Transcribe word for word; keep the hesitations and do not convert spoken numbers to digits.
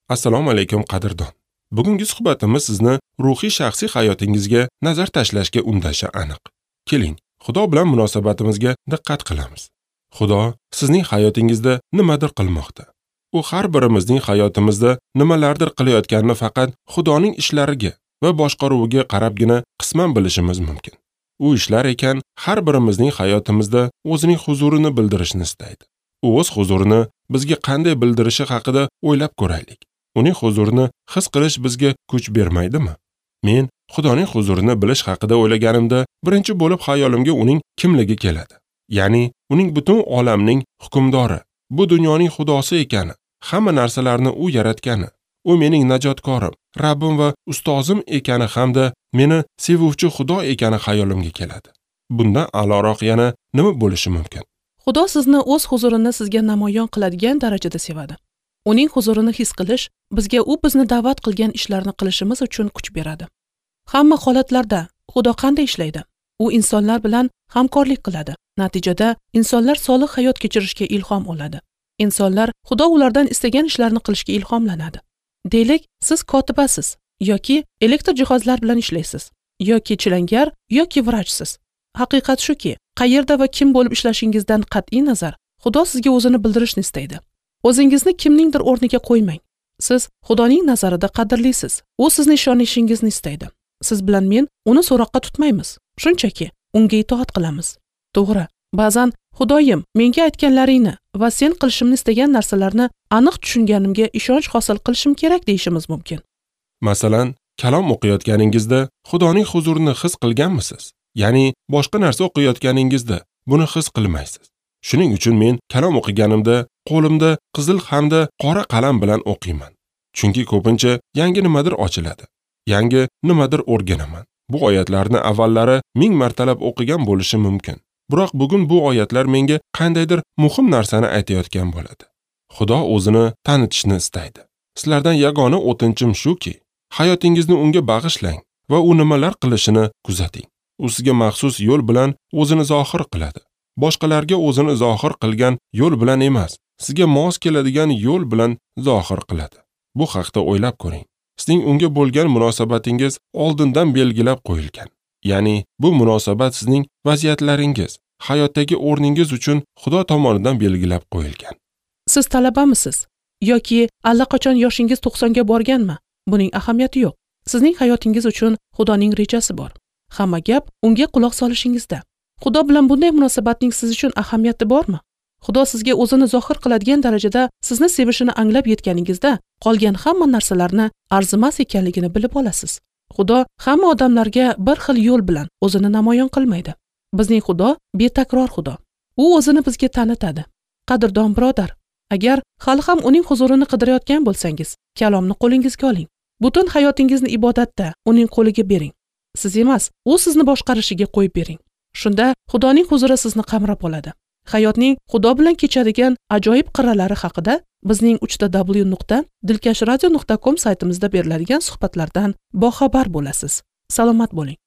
Assalomu alaykum qadrdon. Bugungi suhbatimiz sizni ruhiy shaxsiy hayotingizga nazar tashlashga undashi aniq. Keling, Xudo bilan munosabatimizga diqqat qilamiz. Xudo sizning hayotingizda nimadir qilmoqda. U har birimizning hayotimizda nimalardir qilayotganini faqat Xudoning ishlariga va boshqaruviga qarabgina qisman bilishimiz mumkin. U ishlar ekan har birimizning hayotimizda o'zining huzurini bildirishni istaydi. U o'z huzurini bizga qanday bildirishi haqida o'ylab ko'raylik. Uning huzurini his qilish bizga kuch bermaydimi? Men Xudoning huzurini bilish haqida o'ylaganimda, birinchi bo'lib xayolimga uning kimligi keladi. Ya'ni, uning butun olamning hukmdori, bu dunyoning xudosi ekani, hamma narsalarni u yaratgani, u mening najotkorim, Rabbim va ustozim ekani hamda meni sevuvchi Xudo ekani xayolimga keladi. Bundan a'loroq yana nima bo'lishi mumkin? Xudo sizni o'z huzurini sizga namoyon qiladigan darajada sevadi. Uning huzurini his qilish bizga u bizni da'vat qilgan ishlarni qilishimiz uchun kuch beradi. Hamma holatlarda Xudo qanday ishlaydi? U insonlar bilan hamkorlik qiladi. Natijada insonlar solih hayot kechirishga ilhom oladi. Insonlar Xudo ulardan istagan ishlarni qilishga ilhomlanadi. Deylik, siz kotibasiz yoki elektr jihozlar bilan ishlaysiz, yoki chilangar yoki vrachsiz. Haqiqat shuki, qayerda va kim bo'lib ishlashingizdan qat'iy nazar, Xudo sizga o'zini bildirishni istaydi. O'zingizni kimningdir o'rniga qo'ymang. Siz Xudoning nazarida qadrlisiz. U sizni ishonishingizni istaydi. Siz bilan men uni so'roqqa tutmaymiz. Shunchaki unga itoat qilamiz. To'g'ri, ba'zan Xudoyim, menga aytganlaringni va sen qilishimni istagan narsalarni aniq tushunganimga ishonch hosil qilishim kerak deyishimiz mumkin. Masalan, kalom o'qiyotganingizda Xudoning huzurini his qilganmisiz? Ya'ni, boshqa narsa o'qiyotganingizda buni his qilmaysiz. Shuning uchun men kalom o'qiganimda qo'limda qizil hamda qora qalam bilan o'qiyman. Chunki ko'pincha yangi nimadir ochiladi. Yangi nimadir o'rganaman. Bu oyatlarni avvallari ming martalab o'qigan bo'lishim mumkin. Biroq bugun bu oyatlar menga qandaydir muhim narsani aytayotgan bo'ladi. Xudo o'zini tanitishni istaydi. Sizlardan yagona o'tinchim shuki, hayotingizni unga bag'ishlang va u nimalar qilishini kuzating. U sizga maxsus yo'l bilan o'zini zohir qiladi. Boshqalarga o'zini zohir qilgan yo'l bilan emas, sizga mos keladigan yo'l bilan zohir qiladi. Bu haqda o'ylab ko'ring. Sizning unga bo'lgan munosabatingiz oldindan belgilab qo'yilgan. Ya'ni, bu munosabat sizning vaziyatlaringiz, hayotdagi o'rningiz uchun Xudo tomonidan belgilab qo'yilgan. Siz talabamisiz yoki allaqachon yoshingiz to'qsonga borganmi? Buning ahamiyati yo'q. Sizning hayotingiz uchun Xudoning rejasi bor. Hamma gap unga quloq solishingizda. Xudo bilan bunday munosabatning siz uchun ahamiyati bormi? Xudo sizga o'zini zohir qiladigan darajada sizni sevishini anglab yetganingizda, qolgan hamma narsalarni arzimas ekanligini bilib olasiz. Xudo hamma odamlarga bir xil yo'l bilan o'zini namoyon qilmaydi. Bizning Xudo betakror Xudo. U o'zini bizga tanitadi. Qadrdon birodar, agar hali ham uning huzurini qidirayotgan bo'lsangiz, kalomni qo'lingizga oling. Butun hayotingizni ibodatda uning qo'liga bering. Siz emas, u sizni boshqarishiga qo'yib bering. Shunda Xudoning huzuri sizni qamrab oladi. Hayotning Xudo bilan kechadigan ajoyib qirralari haqida bizning uch w nuqta dilkashradio nuqta com saytimizda beriladigan suhbatlardan boxabar bo'lasiz. Salomat bo'ling.